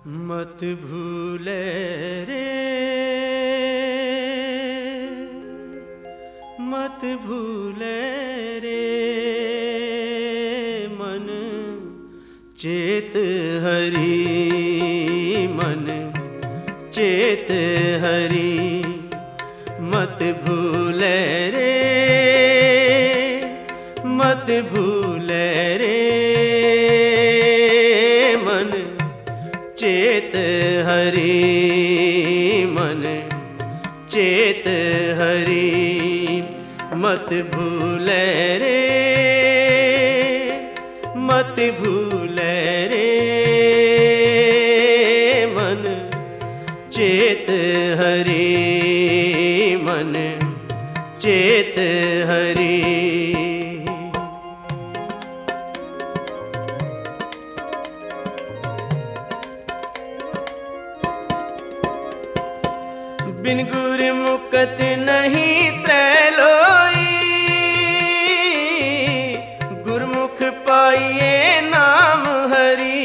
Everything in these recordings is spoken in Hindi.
मत भूले रे, मत भूले रे मन चेत हरि, मन चेत हरि। मत भूले रे, मत भूले रे मन चेत हरि, मन चेत हरि। मत भूले रे, मत भूले रे मन चेत हरि, मन चेत हरि। बिन गुर मुकत नहीं त्रैलोई, गुरमुख पाइए नाम हरि।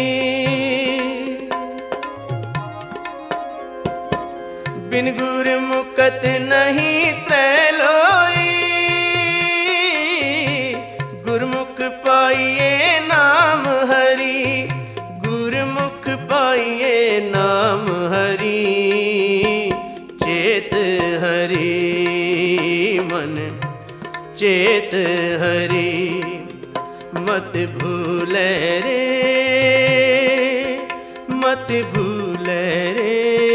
बिन गुर मुकत नहीं त्रैलोई, गुरमुख पाइए नाम हरि। गुरमुख पाइए नाम हरि, चेत हरि मन चेत हरि। मत भूले रे, मत भूले रे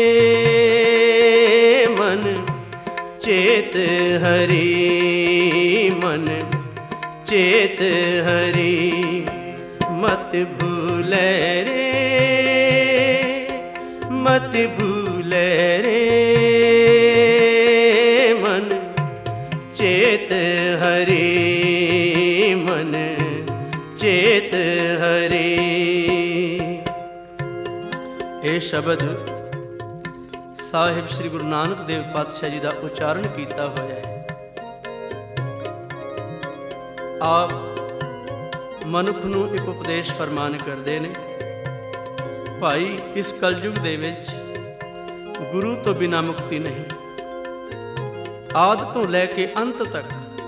मन चेत हरि, मन चेत हरि। मत भूले रे, मत भूले रे मन चेत हरि, मन चेत हरि। ये शब्द साहिब श्री गुरु नानक देव पातशाह जी का उच्चारण किया होया है। आप मनुख नूं एक उपदेश फरमान करते हैं, भाई इस कलयुग दे विच गुरु तो बिना मुक्ति नहीं। आद तो लैके अंत तक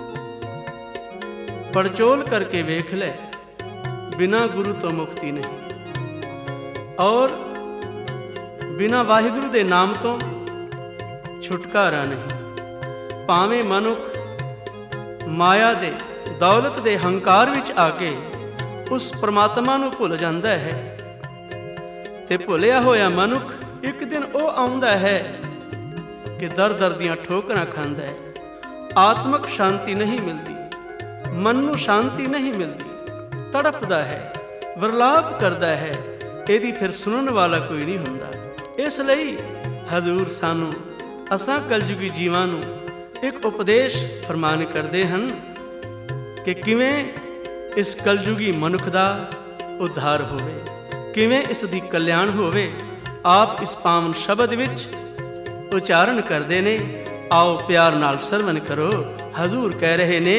पड़चोल करके वेख ले, बिना गुरु तो मुक्ति नहीं। और बिना वाहिगुरु दे नाम तो छुटकारा नहीं। भावें मनुख माया दे दौलत दे हंकार विच आके उस परमात्मा नूं भुल जांदा है, ते भुलिया होया मनुख एक दिन वो आउंदा है कि दर दर दियां ठोकरां खांदा है। आत्मक शांति नहीं मिलती, मन नूं शांति नहीं मिलती, तड़पदा है, विरलाप करदा है। इहदी फिर सुनन वाला कोई नहीं हुंदा। इसलिए हजूर सानू असां कलयुगी जीवां नूं एक उपदेश फरमान करते हैं कि किवें इस कलयुगी मनुख दा उद्धार होवे, किवें इस दी कल्याण होवे। आप इस पावन शब्द विच उच्चारण करते ने। आओ प्यार नाल सरवण करो। हजूर कह रहे ने,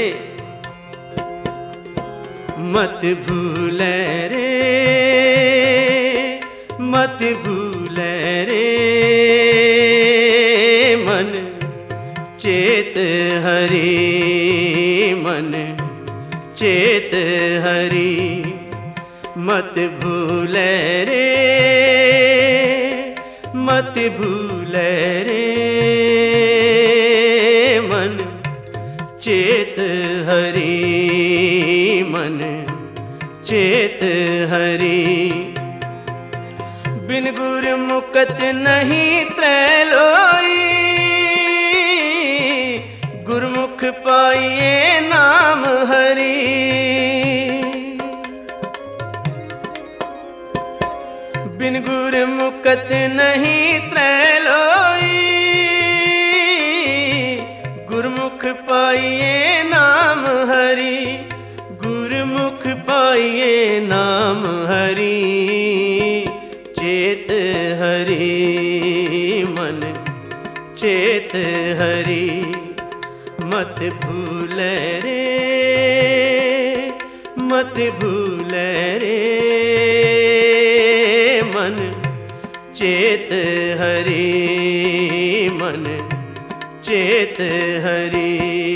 मत भूले रे, मत भूले रे मन चेत हरि, मन चेत हरि। मत भूले रे, मत भूले रे मन चेत हरि, मन चेत हरि। बिन गुर मुकत नहीं त्रैलोई, गुरमुख पाइए नाम हरि। बिन गुर मुकत नहीं त्रैलोई, गुरमुख पाइए नाम हरि। गुरमुख पाइए नाम हरि, चेत हरि मन चेत हरि। मत भूले रे, मत भूले रे मन चेत हरि मन चेत हरि।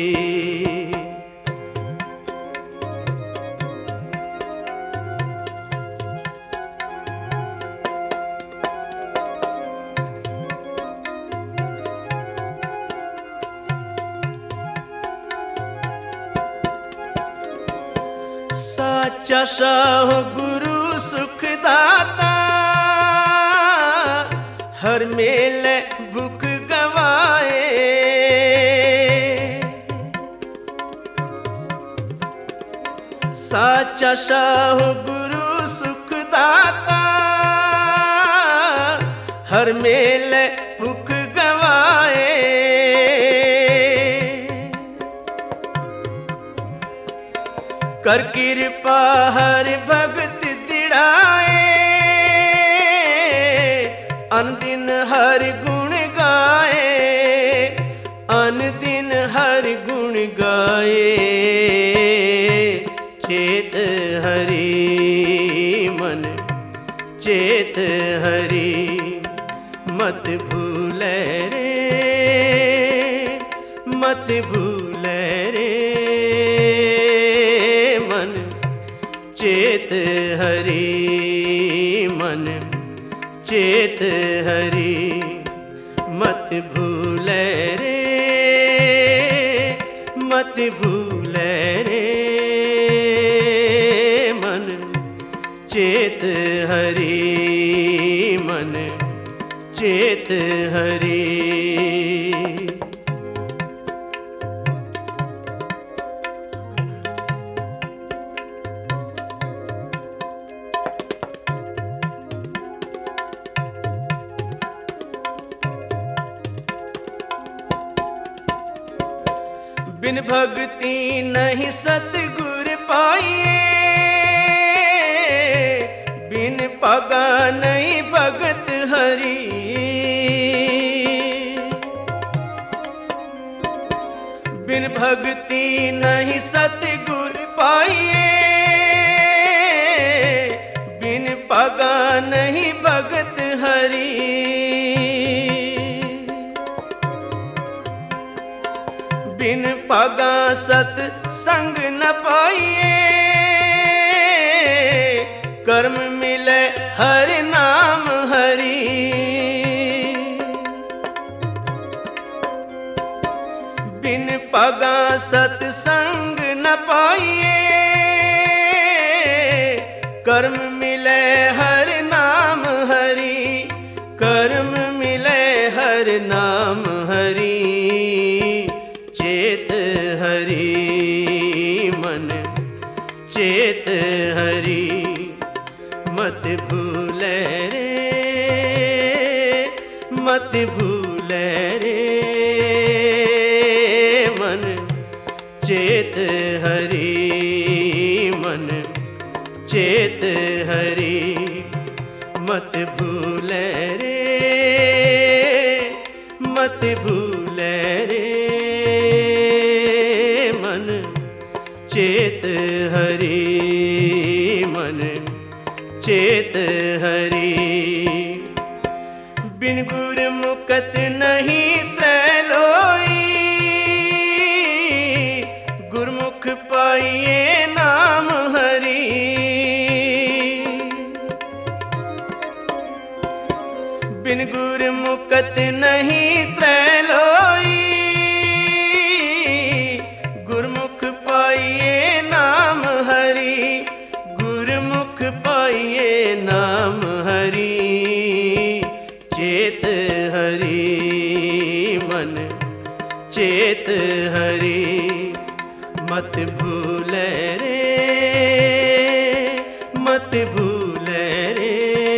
साचा साहु गुरु सुखदाता, हर मेले भूख गवाए। साचा साहु गुरु सुखदाता, हर मेले भूख गवाए। कर कृपा हर भगत दिड़ाए, अन दिन हर गुण गाए। अन दिन हर गुण गाए। चेत हरि मन चेत हरि। मत भूले रे मत भूले रे मन चेत हरि मन चेत हरि। मत भूले रे मत भूले रे मन चेत हरि मन चेत हरि। बिन भक्ति नहीं सतगुर पाइए, बिन पगा नहीं भगत हरि। बिन भक्ति नहीं सतगुर पाइए, बिन पगा नहीं भगत हरि। बिन पगा सत संग न पाइए, कर्म मिले हर नाम हरि। बिन पगा सत संग न पाइए, कर्म मिले हर नाम हरि। कर्म मिले हर नाम हरि। चेत हरि मन चेत हरि। मत भूले रे मत भूले रे मन चेत हरि मन चेत हरि। मत भूले रे मत भूले रे मन चेत हरि मन चेत हरि। बिन गुर मुकत नहीं त्रैलोई, गुरमुख पाइए नाम हरि। बिन गुर मुकत नहीं त्रैलोई, गुरमुख पाइए नाम हरि। गुरमुख पाइए नाम हरि। चेत हरि मन चेत हरि। मत भूले रे मत भूले रे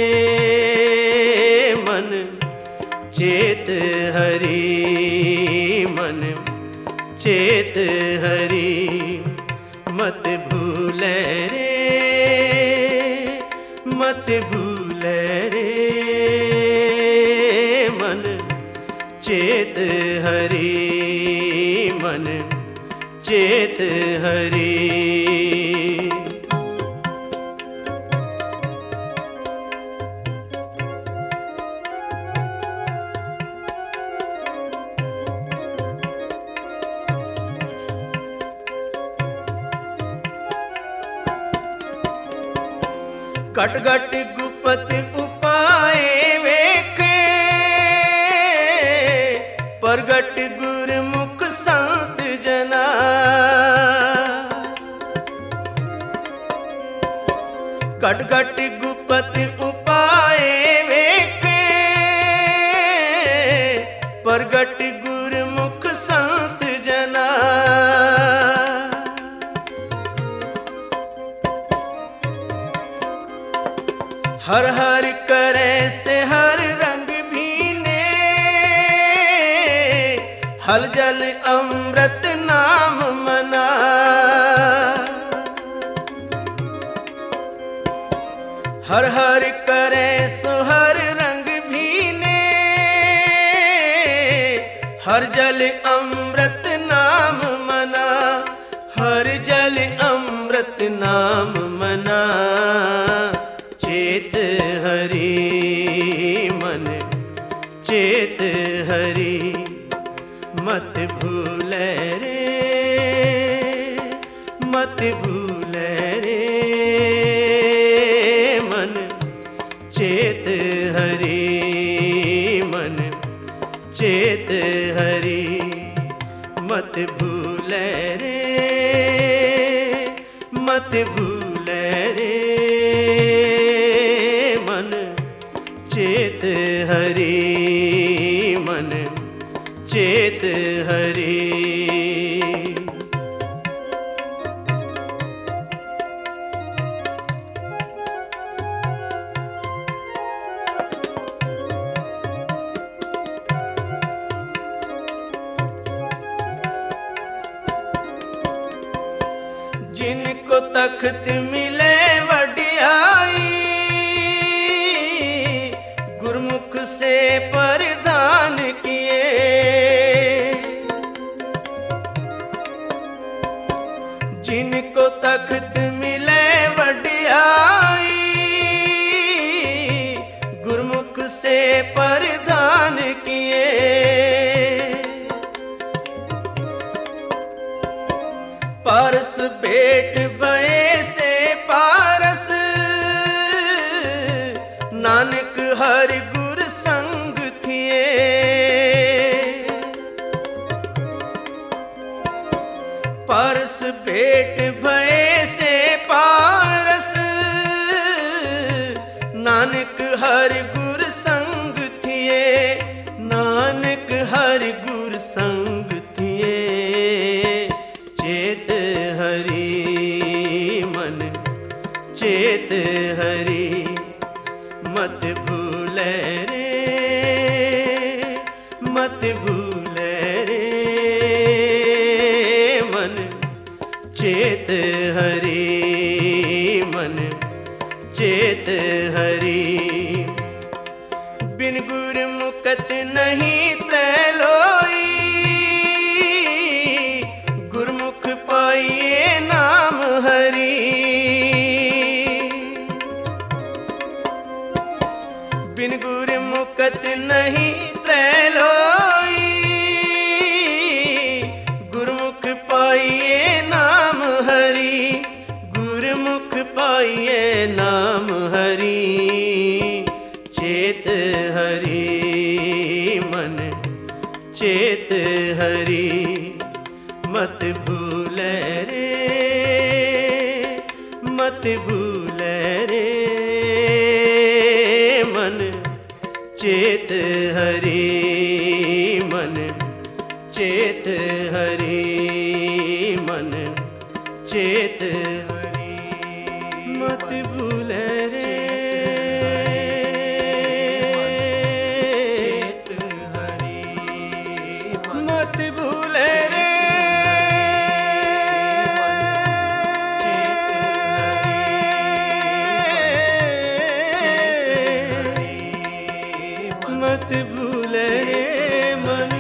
मन चेत हरि मन चेत हरि। मत भूले रे मत भूले रे मन चेत हरि मन चेत हरि। घट घट गुपत उपाय वेखे, प्रगट गुरमुख संत जना। घट घट गुपत उपाय वेखे, प्रगट गुरमुख संत जना। हर हर करे से हर रंग भीने, हल जल अमृत नाम मना। हर हर करे सो हर रंग भीने, हर जल अमृत नाम मना। हर जल अमृत नाम मना। चेत हरि मन चेत हरि, मत भूले रे मत भूले रे मन। चेत हरि मन चेत हरि, मत भूले रे मत भूले रे मन। चेत हरि मन चेत हरि। जिनको तख्त मिले वडियाई, गुरमुख से परिधान किए। जिनको तख्त मिले वडियाई, गुरमुख से परिधान किए। पारस भेंट भये से पारस, नानक हर गुर संग थिए। पारस भेंट भये से पारस, नानक हर गुर संग थिए। नानक हर गुर संग थिए। चेत हरि मन चेत हरि, मत भूले रे मत भूले रे मन। चेत हरि मन चेत हरि। बिन गुरमुखत नहीं त्रैलोई, गुरमुख पाइए नाम हरि। बिन गुरमुखत नहीं त्रैलोई, गुरमुख पाइए नाम हरि। गुरमुख पाइए नाम हरि। चेत हरि मन चेत हरि, मत भूले रे मत भूले रे मन। चेत हरि मन चेत हरि मन चेत हरि, मत भूले रे चेत हरि मत भूले रे मत भूले रे मन।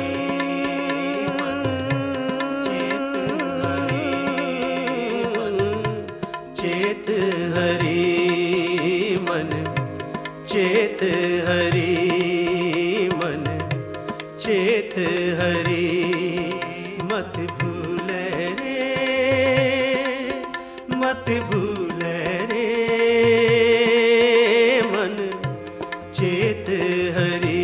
चेत हरि मन चेत हरि मन चेत हरि, मत भूले रे मत भूले रे चेत हरि